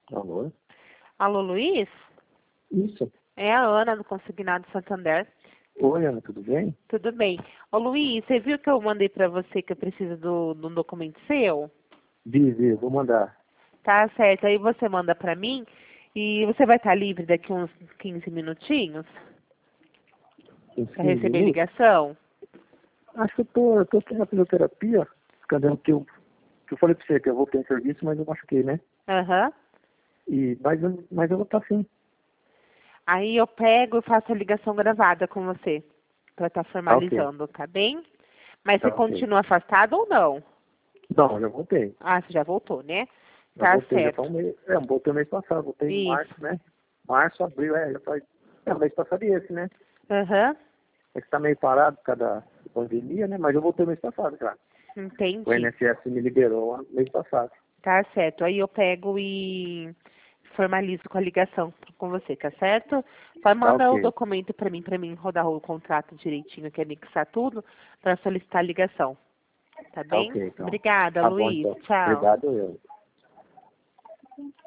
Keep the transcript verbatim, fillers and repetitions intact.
Alô? Alô, Luiz? Isso. É a Ana do Consignado Santander. Oi, Ana, tudo bem? Tudo bem. Ô, Luiz, você viu que eu mandei pra você que eu preciso do, do documento seu? Vi, vi, vou mandar. Tá certo. Aí você manda pra mim e você vai estar livre daqui uns quinze minutinhos Uns pra quinze receber minutos? ligação? Acho que eu tô, eu tô aqui na fisioterapia. Cadê que eu, que eu falei pra você que eu voltei em serviço, mas eu machuquei, né? Aham. E, mas, eu- mas eu vou estar sim. Aí eu pego e faço a ligação gravada com você pra estar Tá ok. formalizando, tá bem? Mas você Tá ok. continua afastado ou não? Não, já voltei. Ah, você já voltou, né? Já Tá voltei, já tá um certo. mês. É, eu voltei mês passado, voltei em março, Isso. né? Março, abril, é, já faz. É, mês passado e esse, né? Aham. É que tá meio parado por causa da pandemia, né? Mas eu voltei mês passado, já. O Entendi. I N S S me liberou mês passado. Tá certo. Aí eu pego e formalizo com a ligação com você, tá certo? Só Tá manda o ok. documento pra mim, pra mim rodar o contrato direitinho, que anexar tudo, pra solicitar a ligação. Tá Tá bem? ok, então. Obrigada, Tá bom, Luiz. então. Tchau. Obrigado, eu.